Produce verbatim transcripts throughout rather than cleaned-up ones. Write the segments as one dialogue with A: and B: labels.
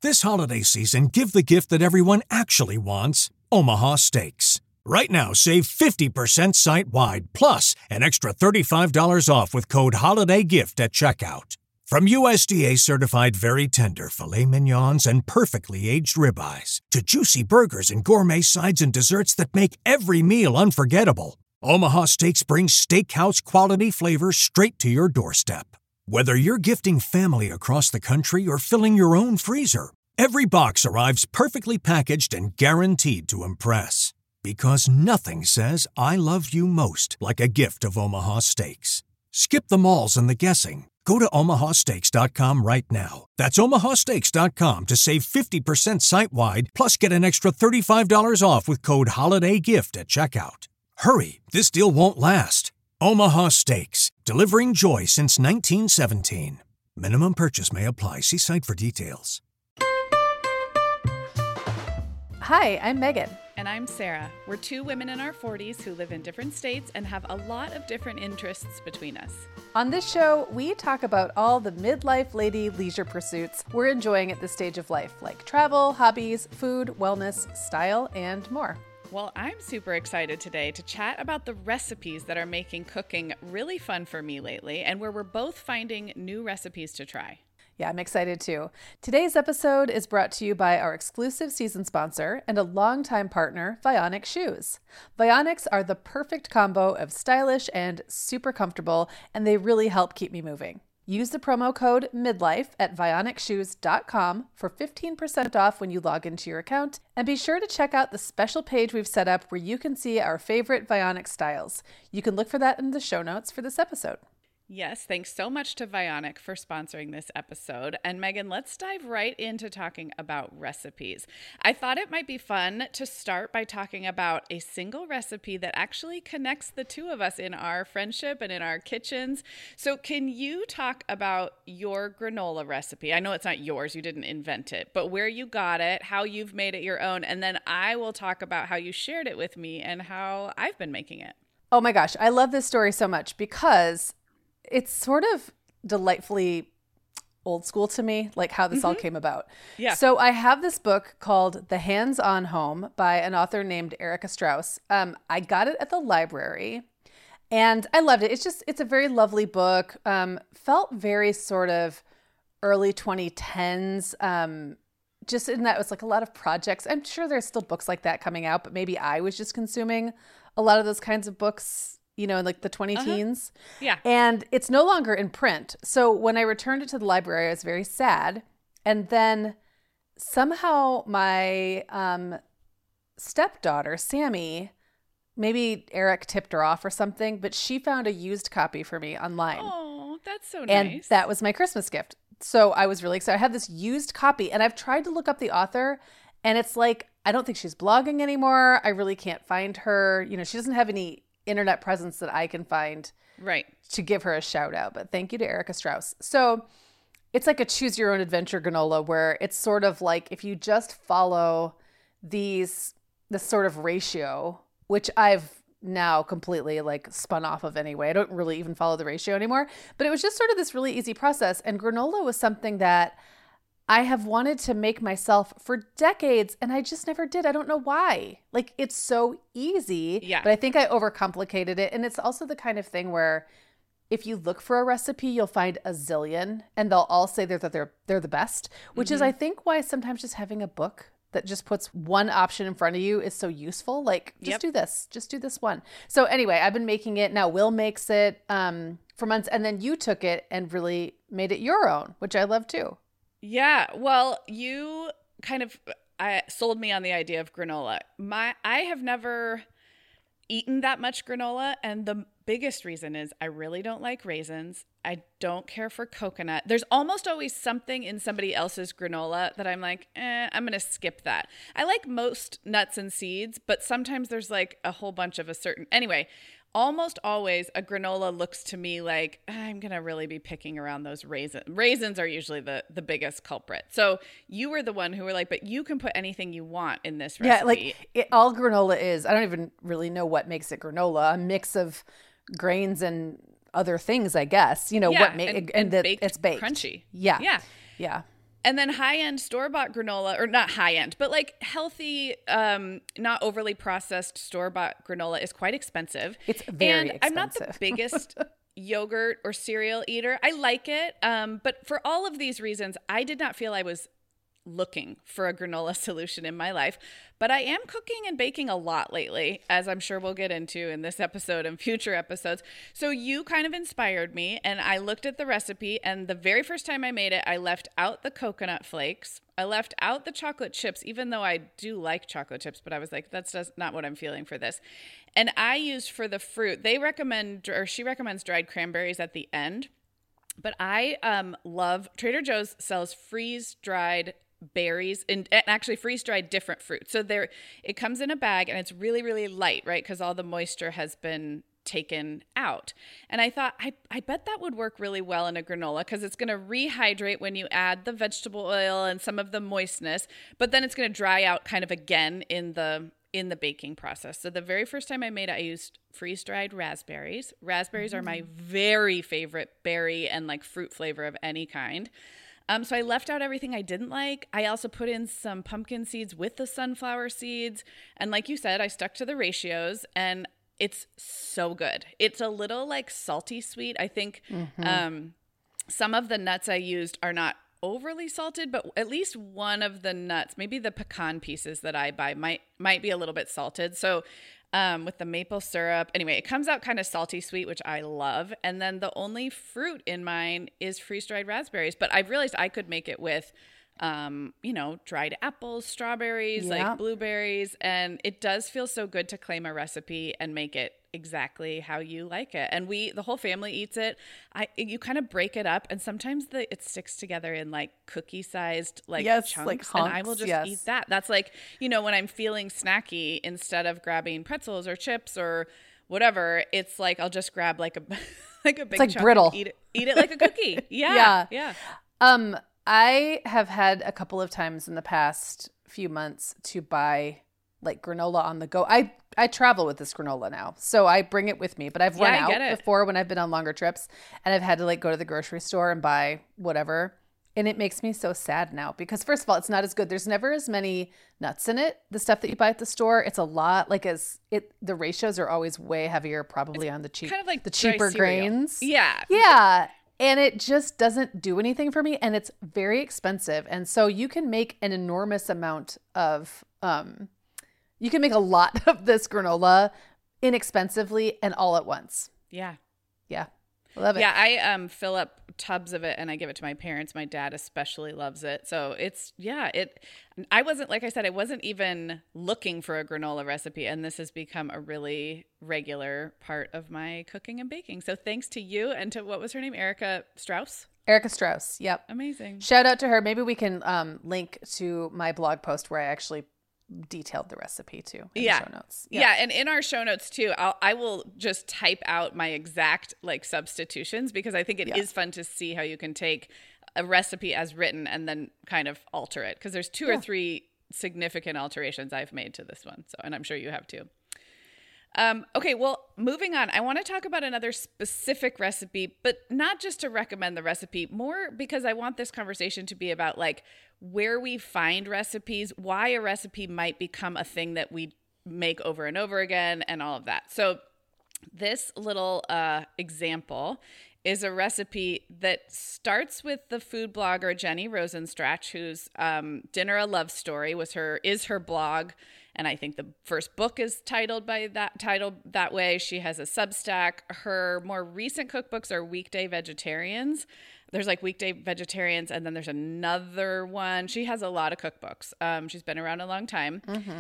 A: This holiday season, give the gift that everyone actually wants, Omaha Steaks. Right now, save fifty percent site-wide, plus an extra thirty-five dollars off with code HOLIDAYGIFT at checkout. From U S D A-certified very tender filet mignons and perfectly aged ribeyes to juicy burgers and gourmet sides and desserts that make every meal unforgettable, Omaha Steaks brings steakhouse quality flavor straight to your doorstep. Whether you're gifting family across the country or filling your own freezer, every box arrives perfectly packaged and guaranteed to impress. Because nothing says I love you most like a gift of Omaha Steaks. Skip the malls and the guessing. Go to omaha steaks dot com right now. That's omaha steaks dot com to save fifty percent site-wide, plus get an extra thirty-five dollars off with code HOLIDAYGIFT at checkout. Hurry, this deal won't last. Omaha Steaks, delivering joy since nineteen seventeen. Minimum purchase may apply. See site for details.
B: Hi, I'm Megan.
C: And I'm Sarah. We're two women in our forties who live in different states and have a lot of different interests between us.
B: On this show, we talk about all the midlife lady leisure pursuits we're enjoying at this stage of life, like travel, hobbies, food, wellness, style, and more.
C: Well, I'm super excited today to chat about the recipes that are making cooking really fun for me lately, and where we're both finding new recipes to try.
B: Yeah, I'm excited too. Today's episode is brought to you by our exclusive season sponsor and a longtime partner, Vionic Shoes. Vionics are the perfect combo of stylish and super comfortable, and they really help keep me moving. Use the promo code MIDLIFE at vionic shoes dot com for fifteen percent off when you log into your account, and be sure to check out the special page we've set up where you can see our favorite Vionic styles. You can look for that in the show notes for this episode.
C: Yes, thanks so much to Vionic for sponsoring this episode. And Megan, let's dive right into talking about recipes. I thought it might be fun to start by talking about a single recipe that actually connects the two of us in our friendship and in our kitchens. So can you talk about your granola recipe? I know it's not yours, you didn't invent it, but where you got it, how you've made it your own, and then I will talk about how you shared it with me and how I've been making it.
B: Oh my gosh, I love this story so much because it's sort of delightfully old school to me, like how this mm-hmm. all came about.
C: Yeah.
B: So I have this book called The Hands-On Home by an author named Erica Strauss. Um, I got it at the library and I loved it. It's just, it's a very lovely book. Um, felt very sort of early twenty tens. Um, just in that it was like a lot of projects. I'm sure there's still books like that coming out, but maybe I was just consuming a lot of those kinds of books, you know, in like the twenty teens.
C: Uh-huh. Yeah.
B: And it's no longer in print. So when I returned it to the library, I was very sad. And then somehow my um, stepdaughter, Sammy, maybe Eric tipped her off or something, but she found a used copy for me online.
C: Oh, that's so nice.
B: And that was my Christmas gift. So I was really excited. I have this used copy and I've tried to look up the author and it's like, I don't think she's blogging anymore. I really can't find her. You know, she doesn't have any internet presence that I can find
C: right
B: to give her a shout out. But thank you to Erica Strauss. So it's like a choose your own adventure granola where it's sort of like if you just follow these, this sort of ratio, which I've now completely like spun off of anyway. I don't really even follow the ratio anymore, but it was just sort of this really easy process. And granola was something that I have wanted to make myself for decades, and I just never did. I don't know why. Like, it's so easy,
C: yeah.
B: but I think I overcomplicated it. And it's also the kind of thing where if you look for a recipe, you'll find a zillion, and they'll all say they're, that they're, they're the best, which mm-hmm. is, I think, why sometimes just having a book that just puts one option in front of you is so useful. Like, just
C: yep.
B: do this. Just do this one. So anyway, I've been making it. Now Will makes it um, for months, and then you took it and really made it your own, which I love too.
C: Yeah, well, you kind of uh, sold me on the idea of granola. My, I have never eaten that much granola, and the biggest reason is I really don't like raisins. I don't care for coconut. There's almost always something in somebody else's granola that I'm like, eh, I'm going to skip that. I like most nuts and seeds, but sometimes there's like a whole bunch of a certain... Anyway, almost always a granola looks to me like I'm going to really be picking around those raisins. Raisins are usually the, the biggest culprit. So you were the one who were like, but you can put anything you want in this recipe.
B: Yeah, like it, all granola is, I don't even really know what makes it granola, a mix of grains and other things, I guess. You know,
C: yeah,
B: what makes
C: and,
B: and,
C: and
B: that
C: baked,
B: it's baked.
C: Crunchy.
B: Yeah.
C: Yeah.
B: Yeah.
C: And then high-end store-bought granola, or not high-end, but like healthy, um, not overly processed store-bought granola is quite expensive.
B: It's very
C: and
B: expensive.
C: I'm not the biggest yogurt or cereal eater. I like it. Um, but for all of these reasons, I did not feel I was looking for a granola solution in my life. But I am cooking and baking a lot lately, as I'm sure we'll get into in this episode and future episodes. So you kind of inspired me, and I looked at the recipe, and the very first time I made it, I left out the coconut flakes. I left out the chocolate chips, even though I do like chocolate chips, but I was like, that's just not what I'm feeling for this. And I used for the fruit, they recommend, or she recommends dried cranberries at the end. But I um, love, Trader Joe's sells freeze-dried berries and, and actually freeze-dried different fruit. So there, it comes in a bag and it's really, really light, right? Because all the moisture has been taken out. And I thought, I, I bet that would work really well in a granola because it's going to rehydrate when you add the vegetable oil and some of the moistness, but then it's going to dry out kind of again in the in the baking process. So the very first time I made it, I used freeze-dried raspberries. Raspberries mm. are my very favorite berry and like fruit flavor of any kind. Um, so I left out everything I didn't like. I also put in some pumpkin seeds with the sunflower seeds. And like you said, I stuck to the ratios and it's so good. It's a little like salty sweet. I think mm-hmm. um, some of the nuts I used are not overly salted, but at least one of the nuts, maybe the pecan pieces that I buy might might be a little bit salted. So um, with the maple syrup, anyway, it comes out kind of salty sweet, which I love. And then the only fruit in mine is freeze-dried raspberries. But I've realized I could make it with, um, you know, dried apples, strawberries,
B: yeah.
C: like blueberries. And it does feel so good to claim a recipe and make it exactly how you like it. And we, the whole family eats it. I, you kind of break it up and sometimes the, it sticks together in like cookie sized, like
B: yes,
C: chunks.
B: Like hunks,
C: and I will just
B: yes.
C: eat that. That's like, you know, when I'm feeling snacky, instead of grabbing pretzels or chips or whatever, it's like, I'll just grab like a, like a big
B: it's like
C: chunk
B: brittle.
C: and eat it, eat it like a cookie. Yeah.
B: yeah.
C: Yeah.
B: Um, I have had a couple of times in the past few months to buy like granola on the go. I, I travel with this granola now, so I bring it with me, but I've run
C: yeah,
B: out before when I've been on longer trips and I've had to like go to the grocery store and buy whatever. And it makes me so sad now because first of all, it's not as good. There's never as many nuts in it. The stuff that you buy at the store, it's a lot like as it, the ratios are always way heavier, probably
C: it's
B: on the cheap,
C: kind of like
B: the cheaper grains.
C: Yeah.
B: Yeah. And it just doesn't do anything for me. And it's very expensive. And so you can make an enormous amount of, um, you can make a lot of this granola inexpensively and all at once.
C: Yeah.
B: Yeah. Love it.
C: Yeah. I um fill up tubs of it and I give it to my parents. My dad especially loves it. So it's, yeah, it, I wasn't, like I said, I wasn't even looking for a granola recipe. And this has become a really regular part of my cooking and baking. So thanks to you and to, what was her name? Erica Strauss?
B: Erica Strauss. Yep.
C: Amazing.
B: Shout out to her. Maybe we can um, link to my blog post where I actually detailed the recipe too in
C: yeah.
B: the show notes.
C: Yeah. yeah. And in our show notes too, I'll, I will just type out my exact like substitutions because I think it yeah. is fun to see how you can take a recipe as written and then kind of alter it. Cause there's two yeah. or three significant alterations I've made to this one. So, and I'm sure you have too. Um, okay, well, moving on, I want to talk about another specific recipe, but not just to recommend the recipe, more because I want this conversation to be about like where we find recipes, why a recipe might become a thing that we make over and over again, and all of that. So this little uh, example is a recipe that starts with the food blogger Jenny Rosenstrach, whose um, Dinner a Love Story was her is her blog. And I think the first book is titled by that titled that way. She has a Substack. Her more recent cookbooks are Weekday Vegetarians. There's like Weekday Vegetarians, and then there's another one. She has a lot of cookbooks. Um, she's been around a long time. Mm-hmm.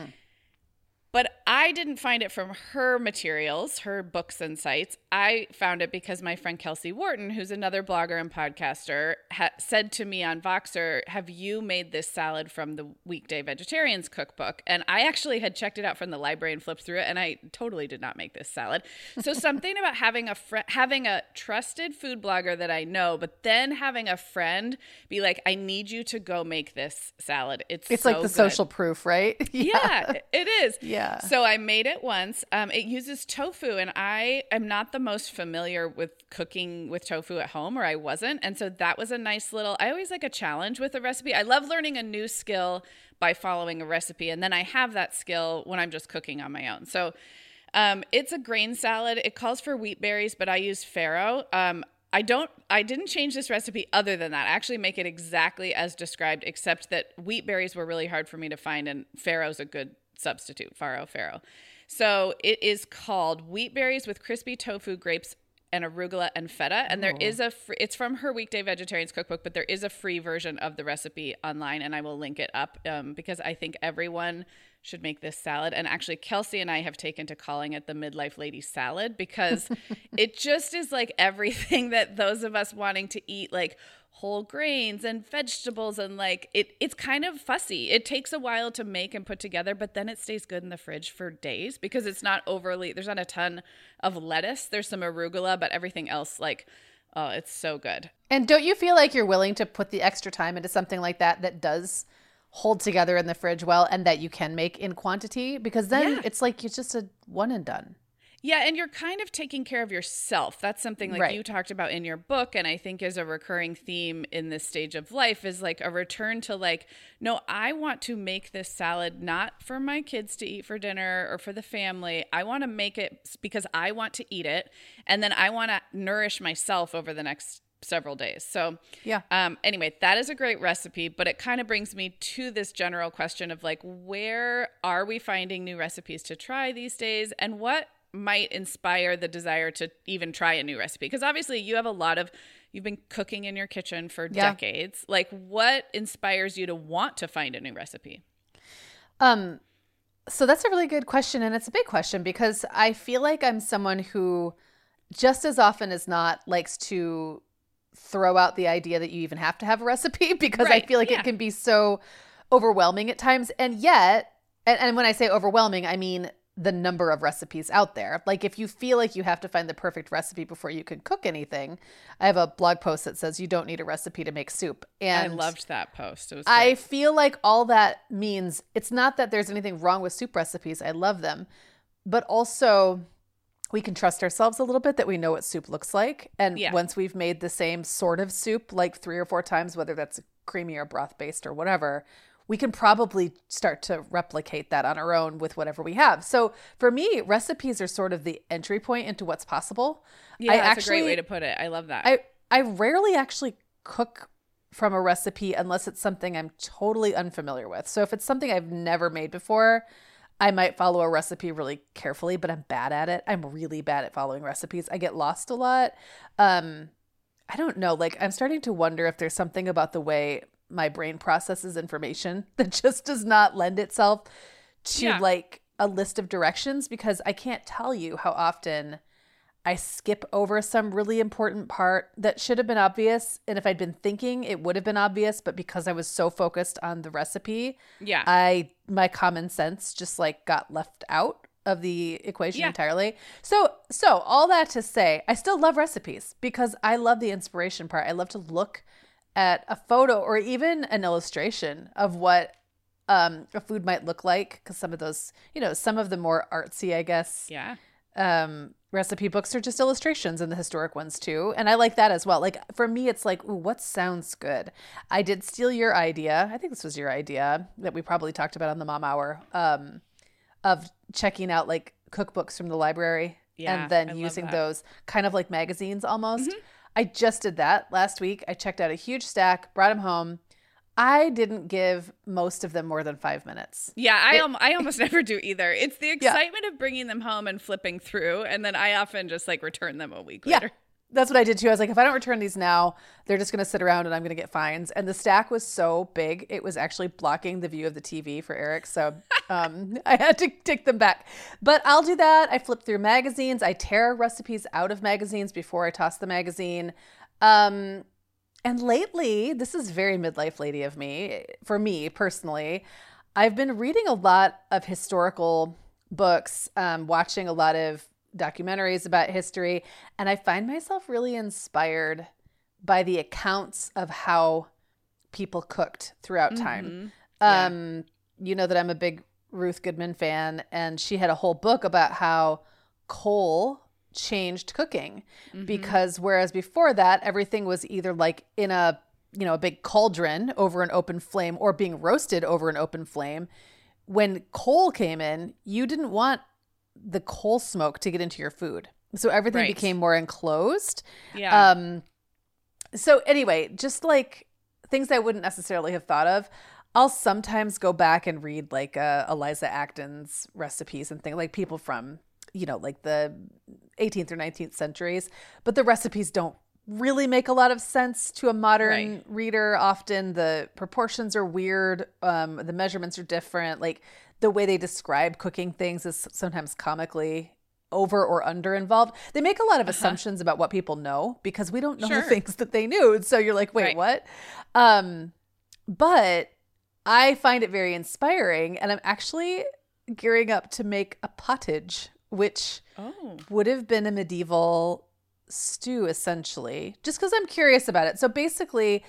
C: But I didn't find it from her materials, her books and sites. I found it because my friend Kelsey Wharton, who's another blogger and podcaster, ha- said to me on Voxer, have you made this salad from the Weekday Vegetarians cookbook? And I actually had checked it out from the library and flipped through it, and I totally did not make this salad. So something about having a fr- having a trusted food blogger that I know, but then having a friend be like, I need you to go make this salad. It's
B: It's
C: so
B: like the
C: good.
B: social proof, right?
C: yeah. yeah, it is.
B: Yeah. Yeah.
C: So I made it once. Um, it uses tofu, and I am not the most familiar with cooking with tofu at home, or I wasn't. And so that was a nice little, I always like a challenge with a recipe. I love learning a new skill by following a recipe. And then I have that skill when I'm just cooking on my own. So um, it's a grain salad. It calls for wheat berries, but I use farro. Um, I don't, I didn't change this recipe other than that. I actually make it exactly as described, except that wheat berries were really hard for me to find, and farro's a good substitute, farro, farro. So it is called wheat berries with crispy tofu, grapes, and arugula and feta. And there is a, fr- it's from her Weekday Vegetarians Cookbook, but there is a free version of the recipe online, and I will link it up um, because I think everyone should make this salad. And actually, Kelsey and I have taken to calling it the Midlife Lady Salad because it just is like everything that those of us wanting to eat, like whole grains and vegetables, and like it it's kind of fussy. It takes a while to make and put together, but then it stays good in the fridge for days because it's not overly, there's not a ton of lettuce. There's some arugula, but everything else, like, oh, it's so good.
B: And don't you feel like you're willing to put the extra time into something like that that does hold together in the fridge well and that you can make in quantity? Because then
C: Yeah.
B: it's like it's just a one and done.
C: Yeah, and you're kind of taking care of yourself. That's something like
B: Right.
C: you talked about in your book, and I think is a recurring theme in this stage of life, is like a return to like, no, I want to make this salad not for my kids to eat for dinner or for the family. I want to make it because I want to eat it, and then I want to nourish myself over the next several days. So
B: Yeah.
C: um, anyway, that is a great recipe, but it kind of brings me to this general question of like, where are we finding new recipes to try these days, and what might inspire the desire to even try a new recipe? Because obviously you have a lot of, you've been cooking in your kitchen for
B: Yeah.
C: decades. Like, what inspires you to want to find a new recipe?
B: Um, so that's a really good question. And it's a big question because I feel like I'm someone who just as often as not likes to throw out the idea that you even have to have a recipe because
C: Right,
B: I feel like
C: yeah.
B: it can be so overwhelming at times. And yet, and, and when I say overwhelming, I mean the number of recipes out there. Like if you feel like you have to find the perfect recipe before you can cook anything, I have a blog post that says you don't need a recipe to make soup. And
C: I loved that post. It was
B: I
C: great.
B: feel like all that means, it's not that there's anything wrong with soup recipes. I love them. But also we can trust ourselves a little bit that we know what soup looks like. And
C: Yeah.
B: once we've made the same sort of soup like three or four times, whether that's creamy or broth based or whatever, we can probably start to replicate that on our own with whatever we have. So for me, recipes are sort of the entry point into what's possible.
C: Yeah,
B: I
C: that's
B: actually,
C: a great way to put it. I love that.
B: I, I rarely actually cook from a recipe unless it's something I'm totally unfamiliar with. So if it's something I've never made before, I might follow a recipe really carefully, but I'm bad at it. I'm really bad at following recipes. I get lost a lot. Um, I don't know. Like I'm starting to wonder if there's something about the way my brain processes information that just does not lend itself to
C: Yeah.
B: like a list of directions, because I can't tell you how often I skip over some really important part that should have been obvious. And if I'd been thinking, it would have been obvious. But because I was so focused on the recipe,
C: yeah.
B: I my common sense just like got left out of the equation
C: Yeah.
B: entirely. So so all that to say, I still love recipes because I love the inspiration part. I love to look at a photo or even an illustration of what um, a food might look like. Because some of those, you know, some of the more artsy, I guess,
C: yeah.
B: um, recipe books are just illustrations, and the historic ones too. And I like that as well. Like for me, it's like, ooh, what sounds good? I did steal your idea. I think this was your idea that we probably talked about on the Mom Hour, um, of checking out like cookbooks from the library
C: Yeah,
B: and then
C: I love
B: using
C: that.
B: those kind of like magazines almost.
C: Mm-hmm.
B: I just did that last week. I checked out a huge stack, brought them home. I didn't give most of them more than five minutes.
C: Yeah, I
B: It-
C: um, I almost never do either. It's the excitement of bringing them home and flipping through, and then I often just like return them a week
B: Yeah.
C: later.
B: That's what I did too. I was like, if I don't return these now, they're just going to sit around and I'm going to get fines. And the stack was so big, it was actually blocking the view of the T V for Eric. So um, I had to take them back. But I'll do that. I flip through magazines. I tear recipes out of magazines before I toss the magazine. Um, and lately, this is very midlife lady of me, for me personally, I've been reading a lot of historical books, um, watching a lot of documentaries about history, and I find myself really inspired by the accounts of how people cooked throughout time.
C: Mhm. Yeah.
B: Um, you know that I'm a big Ruth Goodman fan, and she had a whole book about how coal changed cooking mm-hmm. because whereas before that, everything was either like in a, you know, a big cauldron over an open flame or being roasted over an open flame. When coal came in, you didn't want the coal smoke to get into your food. So everything
C: right.
B: became more enclosed.
C: Yeah.
B: Um, so anyway, just like things I wouldn't necessarily have thought of, I'll sometimes go back and read like uh, Eliza Acton's recipes and things like people from, you know, like the eighteenth or nineteenth centuries, but the recipes don't really make a lot of sense to a modern
C: right.
B: reader. Often the proportions are weird. Um, the measurements are different. Like the way they describe cooking things is sometimes comically over or under involved. They make a lot of uh-huh. assumptions about what people know because we don't know
C: sure.
B: the things that they knew. So you're like, wait,
C: right.
B: what? Um, but I find it very inspiring, and I'm actually gearing up to make a pottage, which
C: oh.
B: would have been a medieval stew, essentially, just because I'm curious about it. So basically,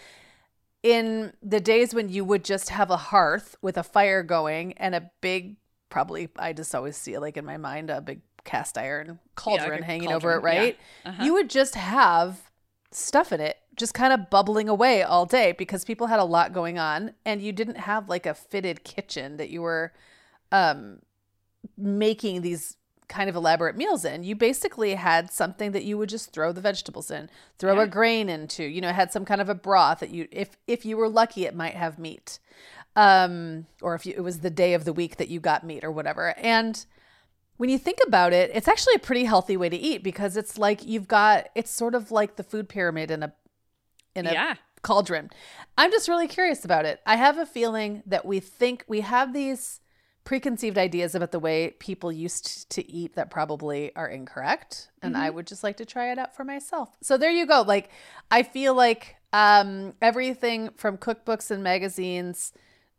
B: in the days when you would just have a hearth with a fire going and a big, probably, I just always see it like in my mind, a big cast iron cauldron yeah, like hanging cauldron. over it, right?
C: Yeah. Uh-huh.
B: You would just have stuff in it just kind of bubbling away all day because people had a lot going on, and you didn't have like a fitted kitchen that you were um, making these kind of elaborate meals in. You basically had something that you would just throw the vegetables in, throw yeah. a grain into, you know, had some kind of a broth that you, if, if you were lucky, it might have meat. Um, or if you, it was the day of the week that you got meat or whatever. And when you think about it, it's actually a pretty healthy way to eat because it's like you've got, it's sort of like the food pyramid in a, in a
C: yeah.
B: cauldron. I'm just really curious about it. I have a feeling that we think we have these preconceived ideas about the way people used to eat that probably are incorrect. And mm-hmm. I would just like to try it out for myself. So there you go. Like, I feel like um, everything from cookbooks and magazines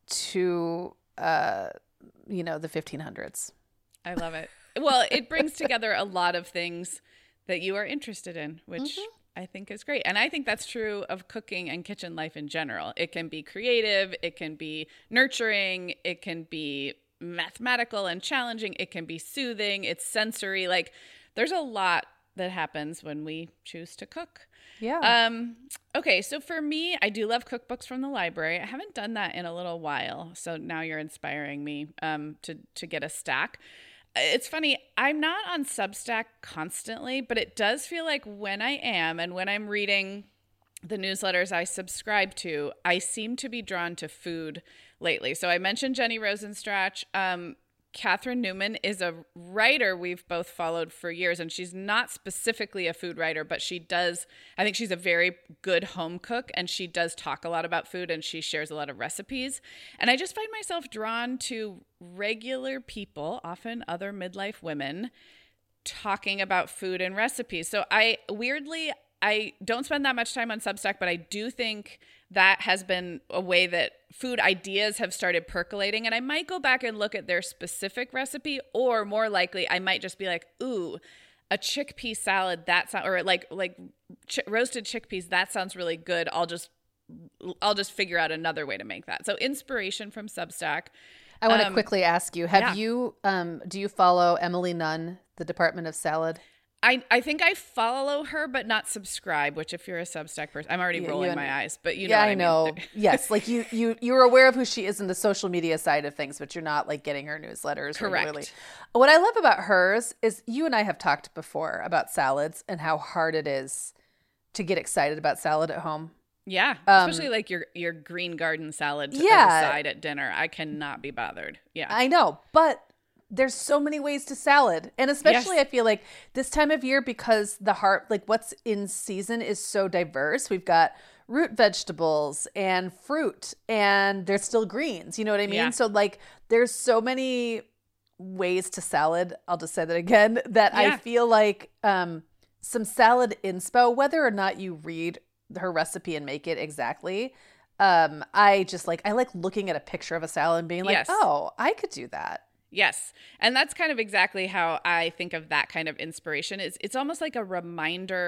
B: to, uh, you know, the fifteen hundreds.
C: I love it. Well, it brings together a lot of things that you are interested in, which mm-hmm. I think is great. And I think that's true of cooking and kitchen life in general. It can be creative. It can be nurturing. It can be mathematical and challenging. It can be soothing. It's sensory. Like there's a lot that happens when we choose to cook.
B: Yeah.
C: Um, okay. So for me, I do love cookbooks from the library. I haven't done that in a little while. So now you're inspiring me um, to, to get a stack. It's funny, I'm not on Substack constantly, but it does feel like when I am and when I'm reading the newsletters I subscribe to, I seem to be drawn to food lately. So I mentioned Jenny Rosenstrach. Um, Catherine Newman is a writer we've both followed for years, and she's not specifically a food writer, but she does, I think she's a very good home cook, and she does talk a lot about food, and she shares a lot of recipes. And I just find myself drawn to regular people, often other midlife women, talking about food and recipes. So I, weirdly, I don't spend that much time on Substack, but I do think that has been a way that food ideas have started percolating. And I might go back and look at their specific recipe, or more likely, I might just be like, ooh, a chickpea salad, that sounds, or like like ch- roasted chickpeas, that sounds really good. I'll just I'll just figure out another way to make that. So inspiration from Substack.
B: I want to
C: um,
B: quickly ask you, have
C: yeah.
B: you, um, do you follow Emily Nunn, the Department of Salad?
C: I, I think I follow her, but not subscribe, which if you're a Substack person, I'm already
B: Yeah,
C: rolling
B: you
C: my
B: and-
C: eyes, but you know
B: yeah,
C: what I,
B: I know.
C: mean.
B: Yes, like you, you, you're aware of who she is in the social media side of things, but you're not like getting her newsletters
C: Correct.
B: regularly. What I love about hers is you and I have talked before about salads and how hard it is to get excited about salad at home.
C: Yeah,
B: Um,
C: especially like your your green garden salad to,
B: Yeah.
C: as a side at dinner. I cannot be bothered. Yeah.
B: I know, but there's so many ways to salad. And especially
C: Yes.
B: I feel like this time of year, because the heart, like what's in season is so diverse. We've got root vegetables and fruit, and there's still greens. You know what I mean?
C: Yeah.
B: So like there's so many ways to salad. I'll just say that again, that I
C: Yeah.
B: feel like um, some salad inspo, whether or not you read her recipe and make it exactly. Um, I just like, I like looking at a picture of a salad and being like,
C: Yes.
B: oh, I could do that.
C: Yes. And that's kind of exactly how I think of that kind of inspiration. It's, it's almost like a reminder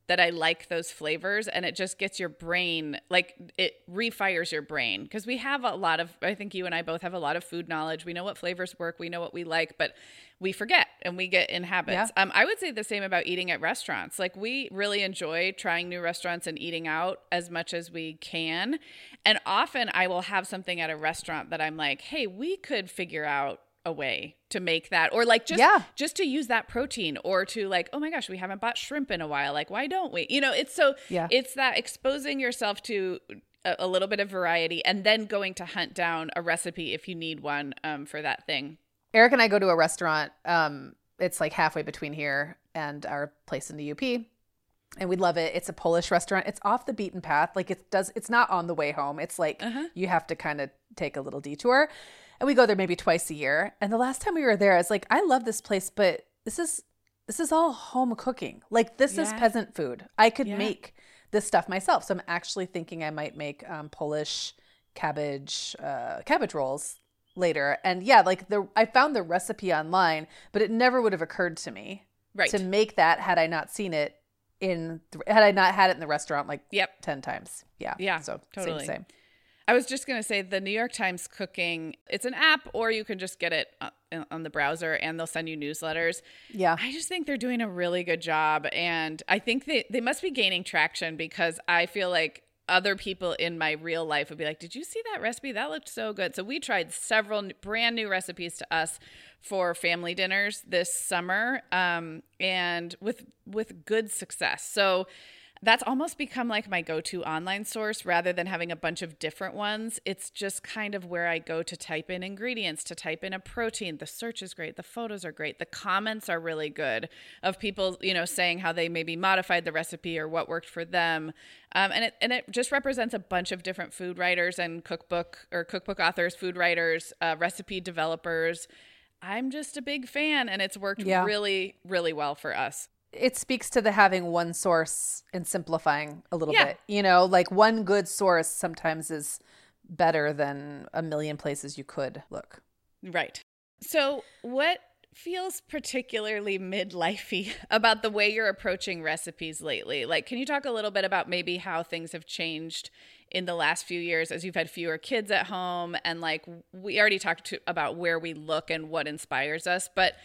C: that I like those flavors, and it just gets your brain, like it refires your brain. Because we have a lot of, I think you and I both have a lot of food knowledge. We know what flavors work. We know what we like, but we forget and we get in habits.
B: Yeah.
C: Um, I would say the same about eating at restaurants. Like we really enjoy trying new restaurants and eating out as much as we can. And often I will have something at a restaurant that I'm like, hey, we could figure out a way to make that, or like just
B: Yeah.
C: just to use that protein, or to like, oh my gosh, we haven't bought shrimp in a while, like why don't we, you know? It's so
B: Yeah.
C: it's that exposing yourself to a, a little bit of variety, and then going to hunt down a recipe if you need one um, for that thing.
B: Eric and I go to a restaurant. Um, it's like halfway between here and our place in the U P. And we love it. It's a Polish restaurant. It's off the beaten path. Like it does, it's not on the way home. It's like
C: Uh-huh.
B: you have to kind of take a little detour. And we go there maybe twice a year. And the last time we were there, I was like, I love this place, but this is this is all home cooking. Like this is
C: Yeah.
B: peasant food. I could
C: Yeah.
B: make this stuff myself. So I'm actually thinking I might make um, Polish cabbage uh, cabbage rolls later. And yeah, like the I found the recipe online, but it never would have occurred to me
C: Right.
B: to make that had I not seen it in had I not had it in the restaurant like
C: Yep.
B: ten times. Yeah.
C: Yeah,
B: So
C: totally.
B: same same.
C: I was just going to say the New York Times Cooking, it's an app, or you can just get it on- on the browser and they'll send you newsletters.
B: Yeah.
C: I just think they're doing a really good job. And I think they, they must be gaining traction, because I feel like other people in my real life would be like, did you see that recipe? That looked so good. So we tried several n- brand new recipes to us for family dinners this summer, um, and with with good success. So that's almost become like my go-to online source rather than having a bunch of different ones. It's just kind of where I go to type in ingredients, to type in a protein. The search is great. The photos are great. The comments are really good of people, you know, saying how they maybe modified the recipe or what worked for them. Um, and it and it just represents a bunch of different food writers and cookbook or cookbook authors, food writers, uh, recipe developers. I'm just a big fan, and it's worked
B: Yeah.
C: really, really well for us.
B: It speaks to the having one source and simplifying a little
C: Yeah.
B: bit. You know, like one good source sometimes is better than a million places you could look.
C: Right. So what feels particularly midlifey about the way you're approaching recipes lately? Like, can you talk a little bit about maybe how things have changed in the last few years as you've had fewer kids at home? And like, we already talked to, about where we look and what inspires us, but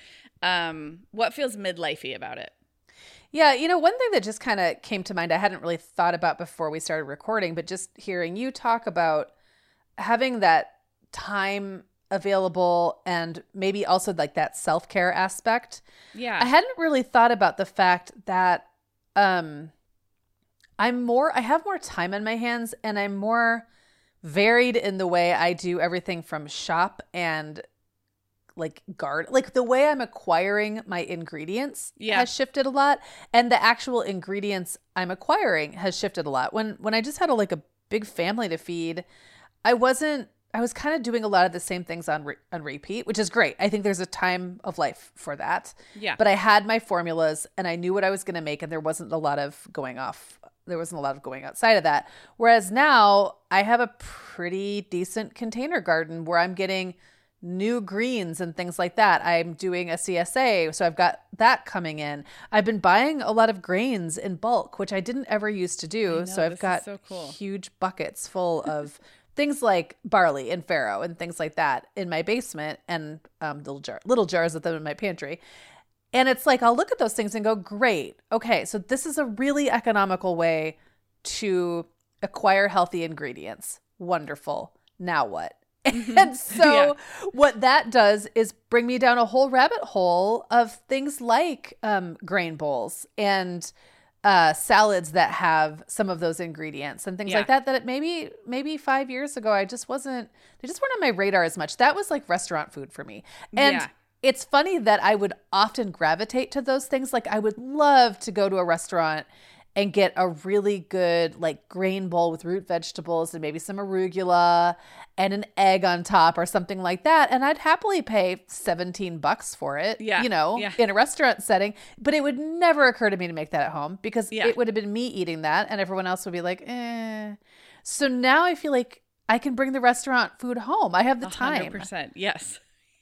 C: um, what feels midlifey about it?
B: Yeah, you know, one thing that just kind of came to mind, I hadn't really thought about before we started recording, but just hearing you talk about having that time available and maybe also like that self-care aspect.
C: Yeah.
B: I hadn't really thought about the fact that um I'm more I have more time on my hands, and I'm more varied in the way I do everything from shop and like guard like the way I'm acquiring my ingredients
C: Yeah.
B: has shifted a lot, and the actual ingredients I'm acquiring has shifted a lot. When when I just had a, like a big family to feed, I wasn't I was kind of doing a lot of the same things on re- on repeat, which is great. I think there's a time of life for that.
C: Yeah.
B: But I had my formulas and I knew what I was going to make, and there wasn't a lot of going off. There wasn't a lot of going outside of that. Whereas now I have a pretty decent container garden where I'm getting new greens and things like that. I'm doing a C S A, so I've got that coming in. I've been buying a lot of grains in bulk, which I didn't ever used to do.
C: know,
B: so I've
C: this is
B: got
C: so cool.
B: huge buckets full of things like barley and farro and things like that in my basement, and um, little jar, little jars of them in my pantry. And it's like, I'll look at those things and go, great. Okay, so this is a really economical way to acquire healthy ingredients. Wonderful. Now what? And so
C: Yeah.
B: what that does is bring me down a whole rabbit hole of things like um, grain bowls and uh, salads that have some of those ingredients and things
C: Yeah.
B: like that, that it maybe, maybe five years ago, I just wasn't, they just weren't on my radar as much. That was like restaurant food for me. And
C: Yeah.
B: it's funny that I would often gravitate to those things. Like I would love to go to a restaurant and get a really good like grain bowl with root vegetables and maybe some arugula and an egg on top or something like that. And I'd happily pay seventeen bucks for it,
C: Yeah,
B: you know,
C: yeah.
B: in a restaurant setting. But it would never occur to me to make that at home, because
C: Yeah.
B: it would have been me eating that and everyone else would be like, eh. So now I feel like I can bring the restaurant food home. I have the
C: one hundred
B: time.
C: percent. Yes.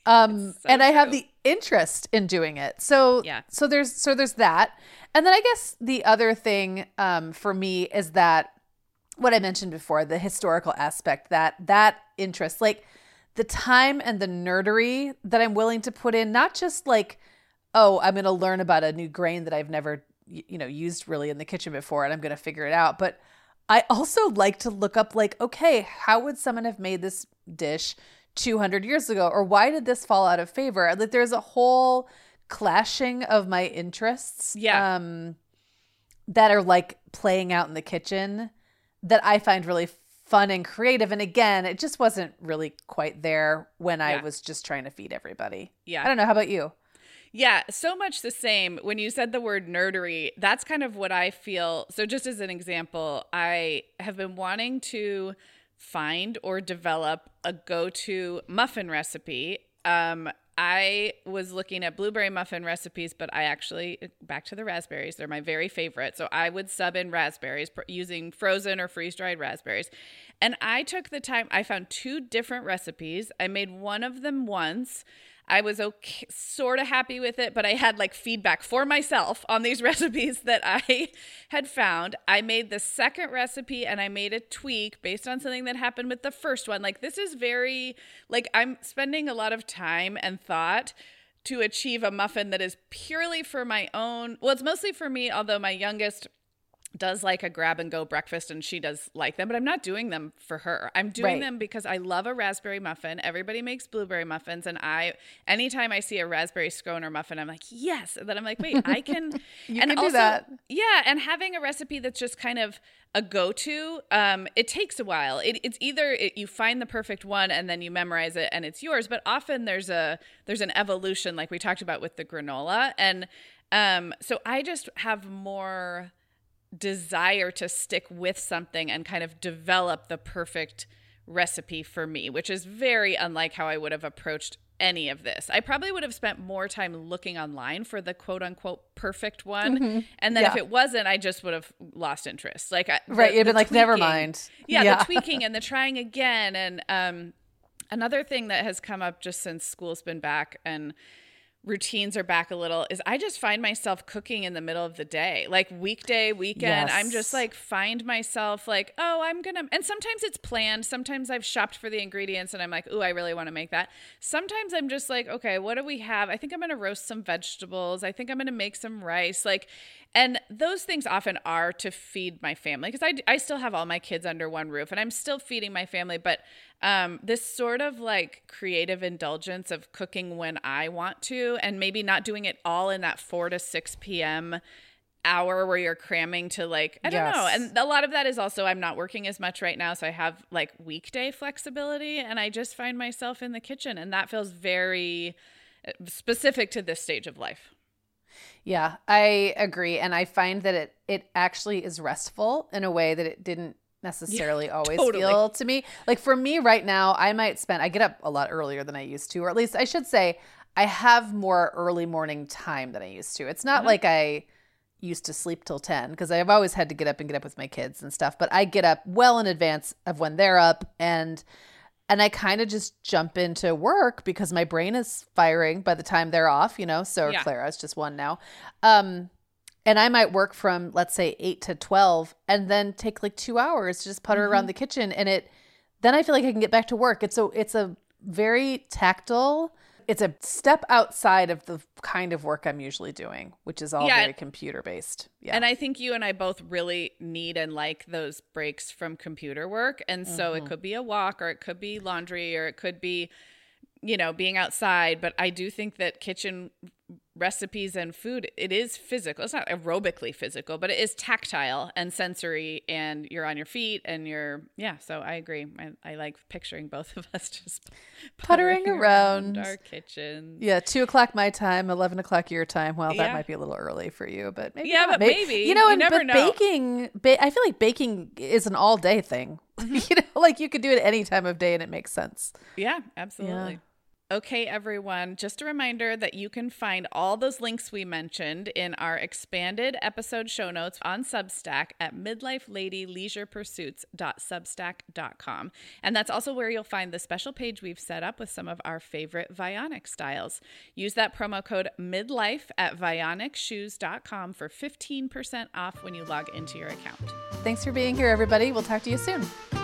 B: Um,
C: so
B: and I have
C: true.
B: the interest in doing it. So,
C: Yeah.
B: so there's, so there's that. And then I guess the other thing, um, for me is that what I mentioned before, the historical aspect, that, that interest, like the time and the nerdery that I'm willing to put in, not just like, oh, I'm going to learn about a new grain that I've never, you know, used really in the kitchen before, and I'm going to figure it out. But I also like to look up like, okay, how would someone have made this dish two hundred years ago? Or why did this fall out of favor? Like there's a whole clashing of my interests
C: Yeah.
B: um, that are like playing out in the kitchen that I find really fun and creative. And again, it just wasn't really quite there when I
C: Yeah.
B: was just trying to feed everybody.
C: Yeah.
B: I don't know. How about you?
C: Yeah, so much the same. When you said the word nerdery, that's kind of what I feel. So just as an example, I have been wanting to find or develop a go-to muffin recipe. Um, I was looking at blueberry muffin recipes, but I actually, back to the raspberries, they're my very favorite. So I would sub in raspberries pr- using frozen or freeze-dried raspberries. And I took the time, I found two different recipes. I made one of them once. I was okay, sort of happy with it, but I had like feedback for myself on these recipes that I had found. I made the second recipe and I made a tweak based on something that happened with the first one. Like this is very, like I'm spending a lot of time and thought to achieve a muffin that is purely for my own. Well, it's mostly for me, although my youngest does like a grab and go breakfast and she does like them, but I'm not doing them for her. I'm doing
B: Right.
C: them because I love a raspberry muffin. Everybody makes blueberry muffins. And I, anytime I see a raspberry scone or muffin, I'm like, yes. And then I'm like, wait, I can,
B: You
C: and
B: can do
C: also,
B: that.
C: yeah. And having a recipe that's just kind of a go-to, um, it takes a while. It, it's either it, you find the perfect one and then you memorize it and it's yours, but often there's a, there's an evolution like we talked about with the granola. And, um, so I just have more desire to stick with something and kind of develop the perfect recipe for me, which is very unlike how I would have approached any of this. I probably would have spent more time looking online for the quote unquote perfect one.
B: Mm-hmm.
C: And then
B: Yeah.
C: if it wasn't, I just would have lost interest. Like, I,
B: Right.
C: the-
B: You've
C: the
B: been like, never
C: tweaking-
B: mind.
C: Yeah,
B: Yeah.
C: the tweaking and the trying again. And um, another thing that has come up just since school's been back and routines are back a little is I just find myself cooking in the middle of the day, like weekday, weekend.
B: Yes.
C: I'm just like find myself like, oh, I'm gonna, and sometimes it's planned. Sometimes I've shopped for the ingredients and I'm like, ooh, I really want to make that. Sometimes I'm just like, okay, what do we have? I think I'm gonna roast some vegetables. I think I'm gonna make some rice. Like, and those things often are to feed my family because I, I still have all my kids under one roof and I'm still feeding my family. But um, this sort of like creative indulgence of cooking when I want to and maybe not doing it all in that four to six p.m. hour where you're cramming to like, I don't
B: Yes.
C: know. And a lot of that is also I'm not working as much right now. So I have like weekday flexibility and I just find myself in the kitchen and that feels very specific to this stage of life.
B: Yeah, I agree. And I find that it it actually is restful in a way that it didn't necessarily always
C: totally.
B: feel to me. Like for me right now, I might spend, I get up a lot earlier than I used to, or at least I should say I have more early morning time than I used to. It's not
C: Uh-huh.
B: like I used to sleep till ten because I've always had to get up and get up with my kids and stuff, but I get up well in advance of when they're up and And I kind of just jump into work because my brain is firing by the time they're off, you know, so
C: Yeah.
B: Clara's just one now. Um, and I might work from, let's say, eight to twelve and then take like two hours to just putter
C: Mm-hmm.
B: around the kitchen. And it, then I feel like I can get back to work. It's a, it's a very tactile, it's a step outside of the kind of work I'm usually doing, which is all
C: Yeah.
B: very computer based. Yeah.
C: And I think you and I both really need and like those breaks from computer work. And so
B: Mm-hmm.
C: it could be a walk or it could be laundry or it could be, you know, being outside. But I do think that kitchen recipes and food, it is physical. It's not aerobically physical, but it is tactile and sensory and you're on your feet and you're, yeah. So I agree. I, I like picturing both of us just
B: Puttering
C: puttering
B: around.
C: our kitchen.
B: Yeah, two o'clock my time, eleven o'clock your time. Well, that
C: Yeah.
B: might be a little early for you, but maybe
C: Yeah,
B: not.
C: but maybe.
B: You know,
C: You
B: and
C: never
B: but
C: know.
B: baking, ba- I feel like baking is an all day thing.
C: Mm-hmm.
B: You know, like you could do it any time of day and it makes sense.
C: Yeah, absolutely. Okay, everyone, just a reminder that you can find all those links we mentioned in our expanded episode show notes on Substack at midlife lady leisure pursuits dot substack dot com. And that's also where you'll find the special page we've set up with some of our favorite Vionic styles. Use that promo code midlife at vionic shoes dot com for fifteen percent off when you log into your account.
B: Thanks for being here, everybody. We'll talk to you soon.